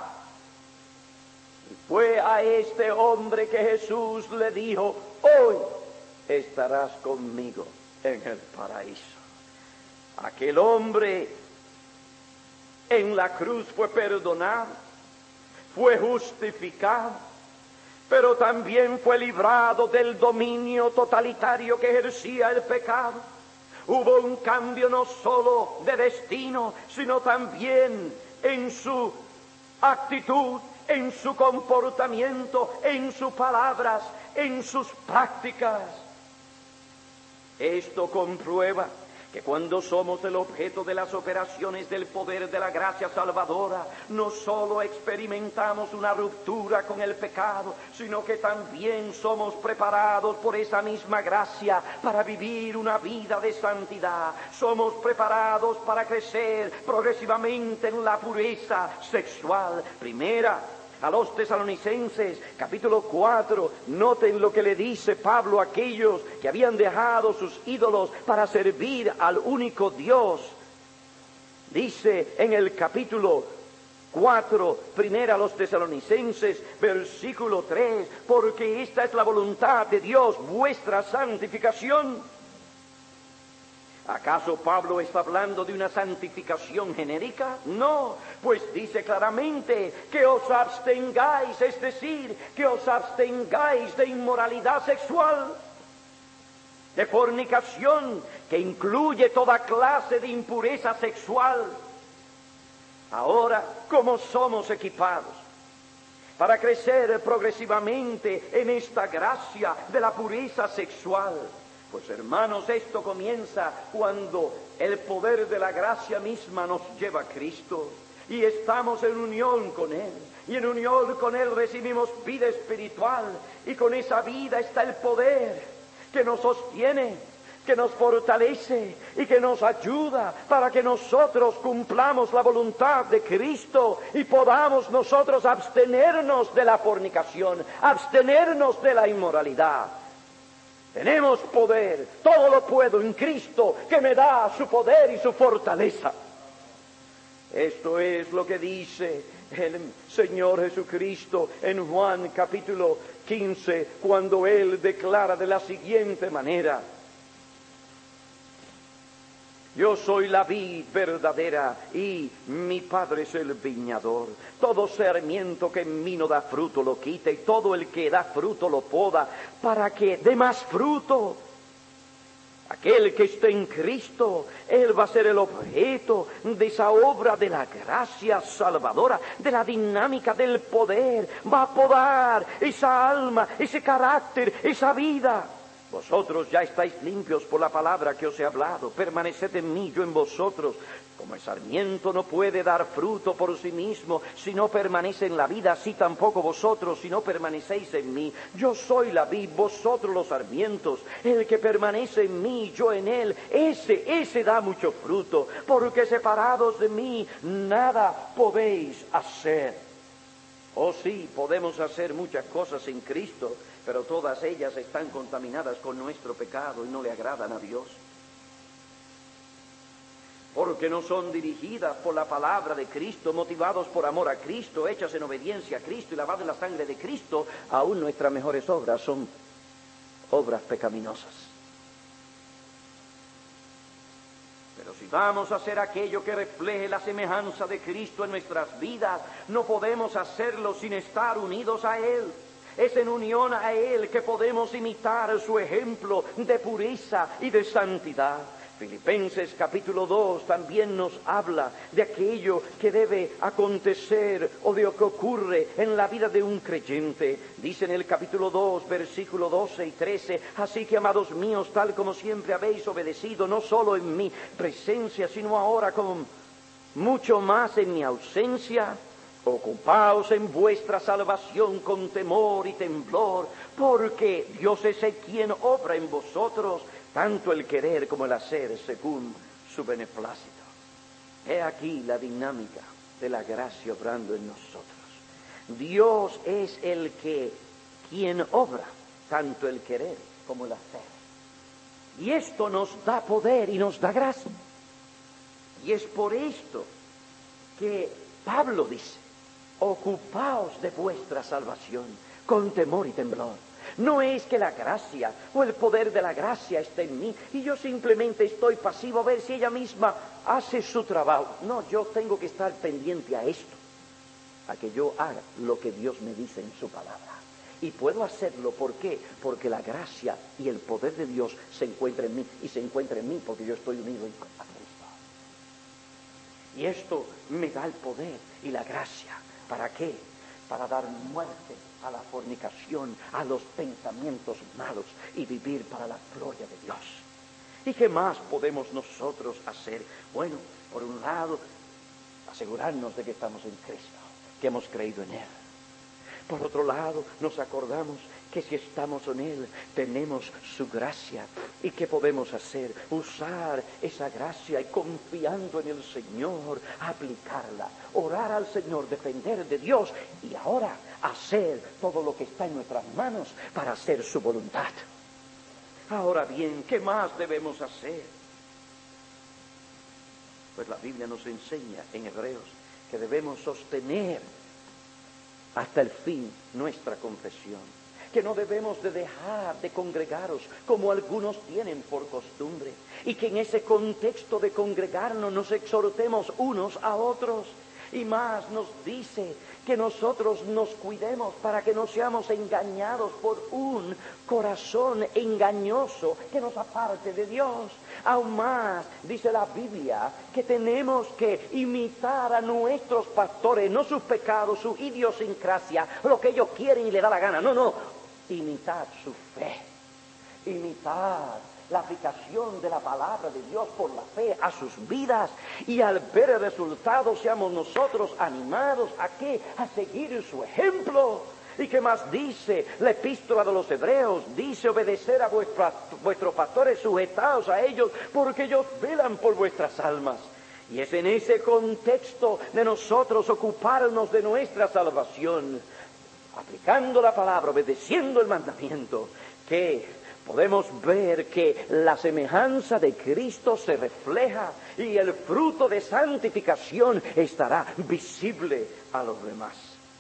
Fue a este hombre que Jesús le dijo, hoy estarás conmigo en el paraíso. Aquel hombre en la cruz fue perdonado, fue justificado, pero también fue librado del dominio totalitario que ejercía el pecado. Hubo un cambio no solo de destino, sino también en su actitud, en su comportamiento, en sus palabras, en sus prácticas. Esto comprueba que cuando somos el objeto de las operaciones del poder de la gracia salvadora, no solo experimentamos una ruptura con el pecado, sino que también somos preparados por esa misma gracia para vivir una vida de santidad. Somos preparados para crecer progresivamente en la pureza sexual. Primera a los Tesalonicenses, capítulo cuatro, noten lo que le dice Pablo a aquellos que habían dejado sus ídolos para servir al único Dios. Dice en el capítulo cuatro, primera a los Tesalonicenses, versículo tres, porque esta es la voluntad de Dios, vuestra santificación. ¿Acaso Pablo está hablando de una santificación genérica? No, pues dice claramente que os abstengáis, es decir, que os abstengáis de inmoralidad sexual, de fornicación, que incluye toda clase de impureza sexual. Ahora, ¿cómo somos equipados? para crecer progresivamente en esta gracia de la pureza sexual. Pues hermanos, esto comienza cuando el poder de la gracia misma nos lleva a Cristo y estamos en unión con Él. Y en unión con Él recibimos vida espiritual y con esa vida está el poder que nos sostiene, que nos fortalece y que nos ayuda para que nosotros cumplamos la voluntad de Cristo y podamos nosotros abstenernos de la fornicación, abstenernos de la inmoralidad. Tenemos poder, todo lo puedo en Cristo que me da su poder y su fortaleza. Esto es lo que dice el Señor Jesucristo en Juan capítulo quince, cuando Él declara de la siguiente manera: yo soy la vid verdadera y mi Padre es el viñador. Todo sarmiento que en mí no da fruto lo quita, y todo el que da fruto lo poda, para que dé más fruto. Aquel que esté en Cristo, Él va a ser el objeto de esa obra de la gracia salvadora, de la dinámica del poder. Va a podar esa alma, ese carácter, esa vida. Vosotros ya estáis limpios por la palabra que os he hablado. Permaneced en mí, yo en vosotros. Como el sarmiento no puede dar fruto por sí mismo si no permanece en la vida, así tampoco vosotros si no permanecéis en mí. Yo soy la vid, vosotros los sarmientos. El que permanece en mí, yo en él, ese, ese da mucho fruto, porque separados de mí nada podéis hacer. Oh sí, podemos hacer muchas cosas en Cristo, pero todas ellas están contaminadas con nuestro pecado y no le agradan a Dios. Porque no son dirigidas por la palabra de Cristo, motivados por amor a Cristo, hechas en obediencia a Cristo y lavadas en la sangre de Cristo. Aún nuestras mejores obras son obras pecaminosas. Pero si vamos a hacer aquello que refleje la semejanza de Cristo en nuestras vidas, no podemos hacerlo sin estar unidos a Él. Es en unión a Él que podemos imitar su ejemplo de pureza y de santidad. Filipenses capítulo dos también nos habla de aquello que debe acontecer o de lo que ocurre en la vida de un creyente. Dice en el capítulo dos, versículo doce y trece, así que, amados míos, tal como siempre habéis obedecido, no solo en mi presencia, sino ahora con mucho más en mi ausencia, ocupaos en vuestra salvación con temor y temblor, porque Dios es el quien obra en vosotros, tanto el querer como el hacer según su beneplácito. He aquí la dinámica de la gracia obrando en nosotros. Dios es el que, quien obra, tanto el querer como el hacer. Y esto nos da poder y nos da gracia. Y es por esto que Pablo dice: ocupaos de vuestra salvación con temor y temblor. No es que la gracia o el poder de la gracia esté en mí y yo simplemente estoy pasivo a ver si ella misma hace su trabajo. No, yo tengo que estar pendiente a esto, a que yo haga lo que Dios me dice en su palabra. Y puedo hacerlo, ¿por qué? Porque la gracia y el poder de Dios se encuentra en mí, y se encuentra en mí porque yo estoy unido a Cristo. Y esto me da el poder y la gracia. ¿Para qué? Para dar muerte a la fornicación, a los pensamientos malos y vivir para la gloria de Dios. ¿Y qué más podemos nosotros hacer? Bueno, por un lado, asegurarnos de que estamos en Cristo, que hemos creído en Él. Por otro lado, nos acordamos que si estamos en Él, tenemos su gracia. ¿Y qué podemos hacer? Usar esa gracia y, confiando en el Señor, aplicarla. Orar al Señor, depender de Dios y ahora hacer todo lo que está en nuestras manos para hacer su voluntad. Ahora bien, ¿qué más debemos hacer? Pues la Biblia nos enseña en Hebreos que debemos sostener hasta el fin nuestra confesión, que no debemos de dejar de congregaros como algunos tienen por costumbre, y que en ese contexto de congregarnos nos exhortemos unos a otros, Y más nos dice que nosotros nos cuidemos para que no seamos engañados por un corazón engañoso que nos aparte de Dios. Aún más, dice la Biblia, que tenemos que imitar a nuestros pastores, no sus pecados, su idiosincrasia, lo que ellos quieren y les da la gana. No, no, imitar su fe, imitar la aplicación de la palabra de Dios por la fe a sus vidas, y al ver el resultado seamos nosotros animados a qué, a seguir su ejemplo. ¿Y qué más dice la epístola de los Hebreos? Dice: obedecer a vuestros, vuestros pastores, sujetaos a ellos, porque ellos velan por vuestras almas. Y es en ese contexto de nosotros ocuparnos de nuestra salvación, aplicando la palabra, obedeciendo el mandamiento, que podemos ver que la semejanza de Cristo se refleja y el fruto de santificación estará visible a los demás.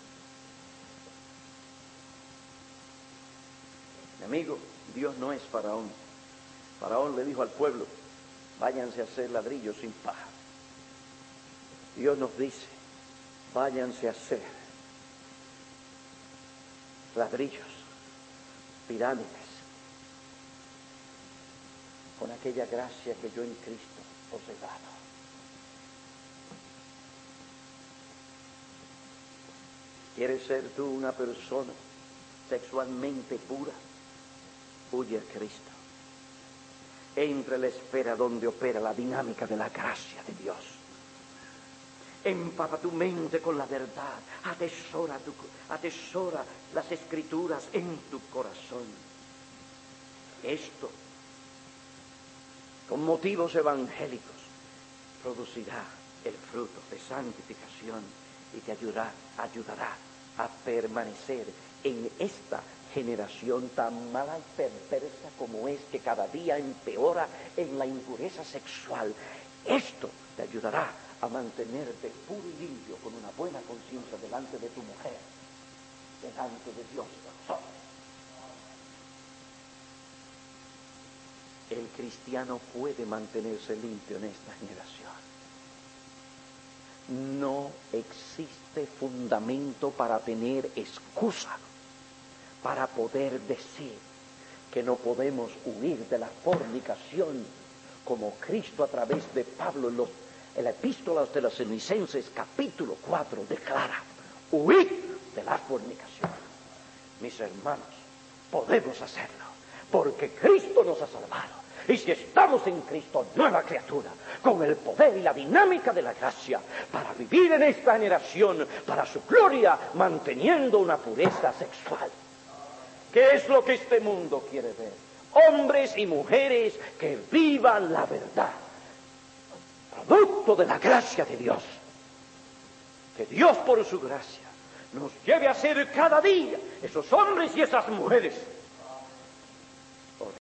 Mi amigo, Dios no es Faraón. Faraón le dijo al pueblo: váyanse a hacer ladrillos sin paja. Dios nos dice: váyanse a hacer ladrillos, pirámides, con aquella gracia que yo en Cristo os he dado. ¿Quieres ser tú una persona sexualmente pura? Huye a Cristo. Entra en la esfera donde opera la dinámica de la gracia de Dios. Empapa tu mente con la verdad. Atesora, tu, atesora las Escrituras en tu corazón. Esto, con motivos evangélicos, producirá el fruto de santificación y te ayudará, ayudará a permanecer en esta generación tan mala y perversa como es, que cada día empeora en la impureza sexual. Esto te ayudará a mantenerte puro y limpio, con una buena conciencia delante de tu mujer, delante de Dios y de los hombres. El cristiano puede mantenerse limpio en esta generación. No existe fundamento para tener excusa para poder decir que no podemos huir de la fornicación, como Cristo a través de Pablo en, los, en la epístola de los Tesalonicenses capítulo cuatro declara: huid de la fornicación. Mis hermanos, podemos hacerlo porque Cristo nos ha salvado. Y si estamos en Cristo, nueva criatura, con el poder y la dinámica de la gracia, para vivir en esta generación, para su gloria, manteniendo una pureza sexual. ¿Qué es lo que este mundo quiere ver? Hombres y mujeres que vivan la verdad, producto de la gracia de Dios. Que Dios, por su gracia, nos lleve a ser cada día esos hombres y esas mujeres